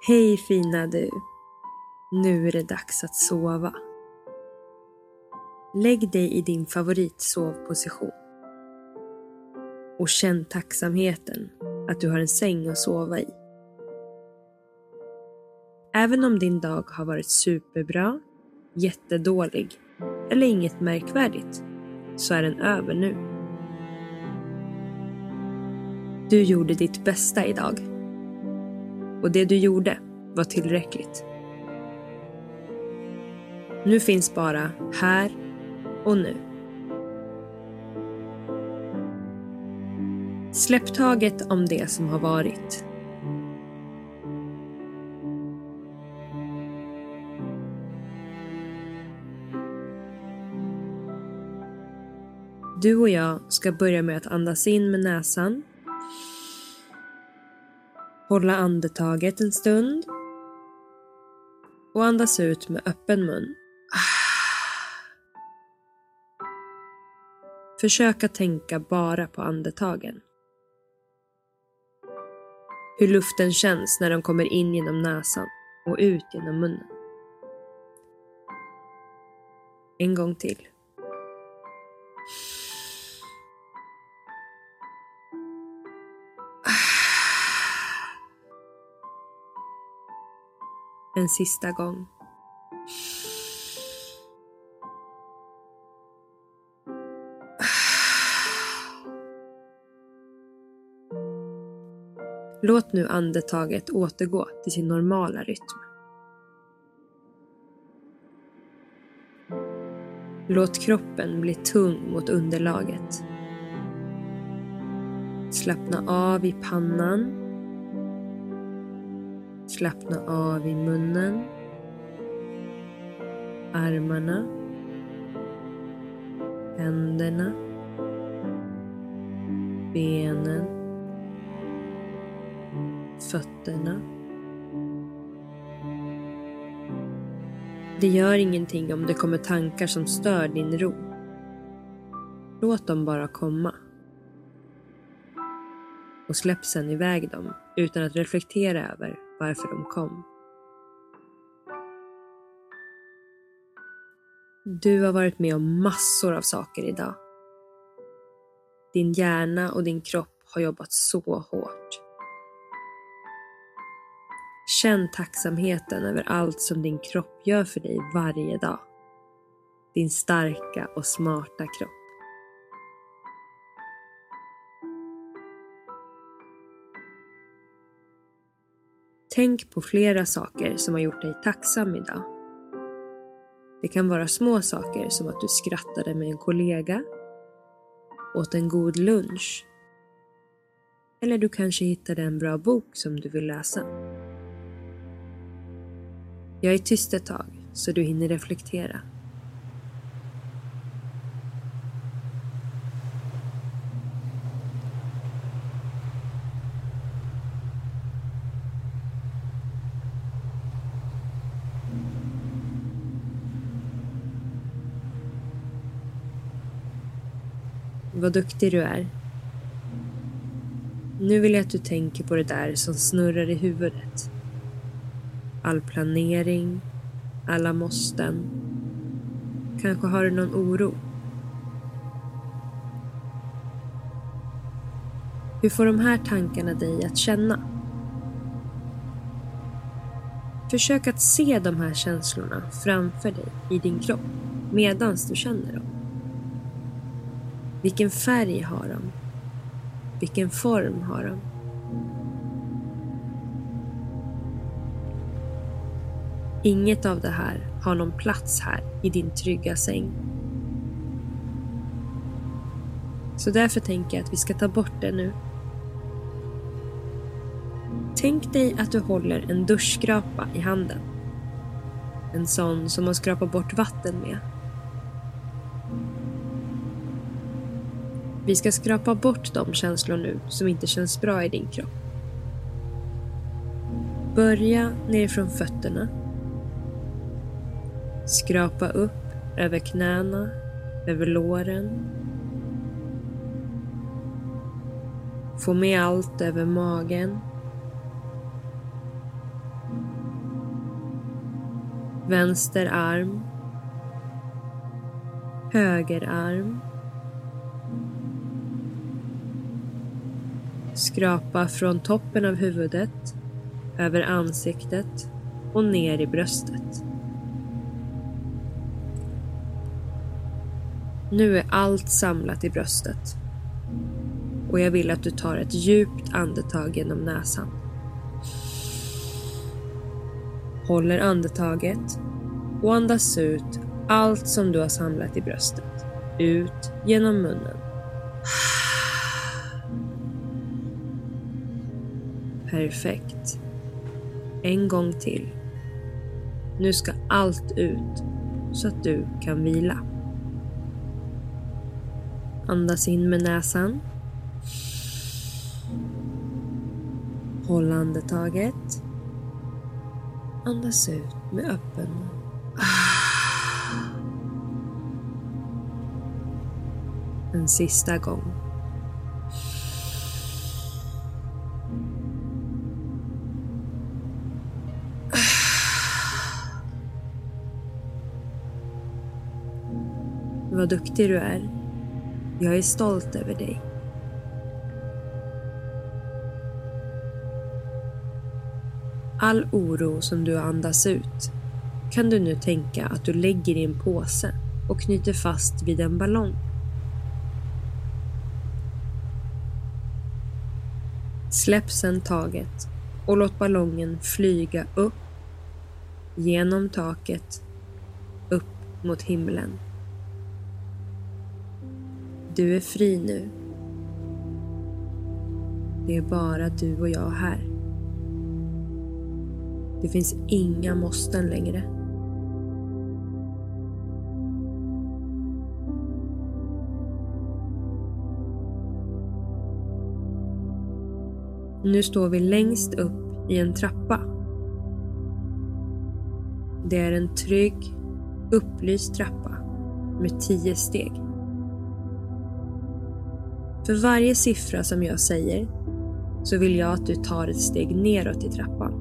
Hej fina du. Nu är det dags att sova. Lägg dig i din favoritsovposition. Och känn tacksamheten att du har en säng att sova i. Även om din dag har varit superbra, jättedålig eller inget märkvärdigt, så är den över nu. Du gjorde ditt bästa idag. Och det du gjorde var tillräckligt. Nu finns bara här och nu. Släpp taget om det som har varit. Du och jag ska börja med att andas in med näsan. Hålla andetaget en stund. Och andas ut med öppen mun. Försök att tänka bara på andetagen. Hur luften känns när de kommer in genom näsan och ut genom munnen. En gång till. En sista gång. Låt nu andetaget återgå till sin normala rytm. Låt kroppen bli tung mot underlaget. Slappna av i pannan. Slappna av i munnen. Armarna. Händerna. Benen. Fötterna. Det gör ingenting om det kommer tankar som stör din ro. Låt dem bara komma. Och släpp sen iväg dem utan att reflektera över varför de kom. Du har varit med om massor av saker idag. Din hjärna och din kropp har jobbat så hårt. Känn tacksamheten över allt som din kropp gör för dig varje dag. Din starka och smarta kropp. Tänk på flera saker som har gjort dig tacksam idag. Det kan vara små saker som att du skrattade med en kollega, åt en god lunch, eller du kanske hittade en bra bok som du vill läsa. Jag är tyst ett tag så du hinner reflektera. Vad duktig du är. Nu vill jag att du tänker på det där som snurrar i huvudet. All planering, alla måsten. Kanske har du någon oro. Hur får de här tankarna dig att känna? Försök att se de här känslorna framför dig i din kropp medans du känner dem. Vilken färg har de? Vilken form har de? Inget av det här har någon plats här i din trygga säng. Så därför tänker jag att vi ska ta bort det nu. Tänk dig att du håller en duschskrapa i handen. En sån som man skrapar bort vatten med. Vi ska skrapa bort de känslor nu som inte känns bra i din kropp. Börja nerifrån fötterna. Skrapa upp över knäna, över låren. Få med allt över magen. Vänster arm. Höger arm. Skrapa från toppen av huvudet, över ansiktet och ner i bröstet. Nu är allt samlat i bröstet. Och jag vill att du tar ett djupt andetag genom näsan. Håller andetaget och andas ut allt som du har samlat i bröstet. Ut genom munnen. Perfekt. En gång till. Nu ska allt ut så att du kan vila. Andas in med näsan. Håll andetaget. Andas ut med öppen mun. En sista gång. Vad duktig du är. Jag är stolt över dig. All oro som du andas ut kan du nu tänka att du lägger i en påse och knyter fast vid en ballong. Släpp sedan taget och låt ballongen flyga upp, genom taket, upp mot himlen. Du är fri nu. Det är bara du och jag här. Det finns inga måsten längre. Nu står vi längst upp i en trappa. Det är en trygg, upplyst trappa med 10 steg. För varje siffra som jag säger så vill jag att du tar ett steg neråt i trappan.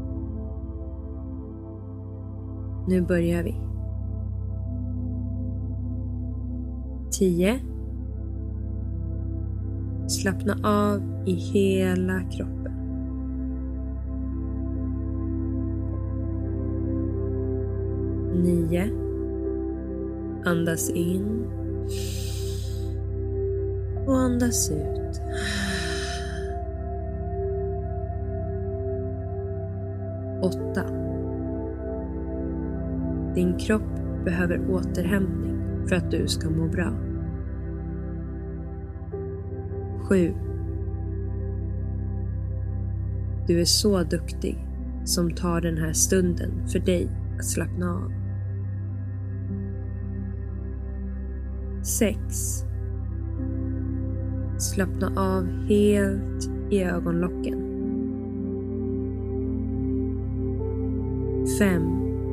Nu börjar vi. 10. Slappna av i hela kroppen. 9. Andas in. Och andas ut. 8. Din kropp behöver återhämtning för att du ska må bra. 7. Du är så duktig som tar den här stunden för dig att slappna av. 6. Slappna av helt i ögonlocken. 5.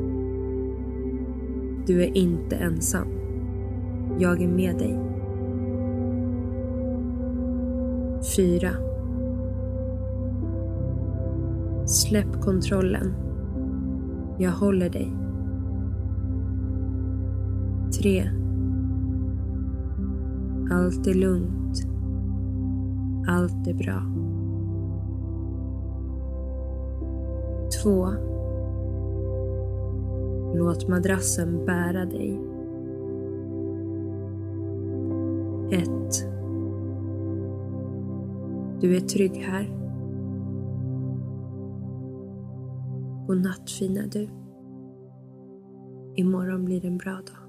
Du är inte ensam. Jag är med dig. 4. Släpp kontrollen. Jag håller dig. 3. Allt är lugnt. Allt är bra. 2. Låt madrassen bära dig. 1. Du är trygg här. God natt, fina du. Imorgon blir en bra dag.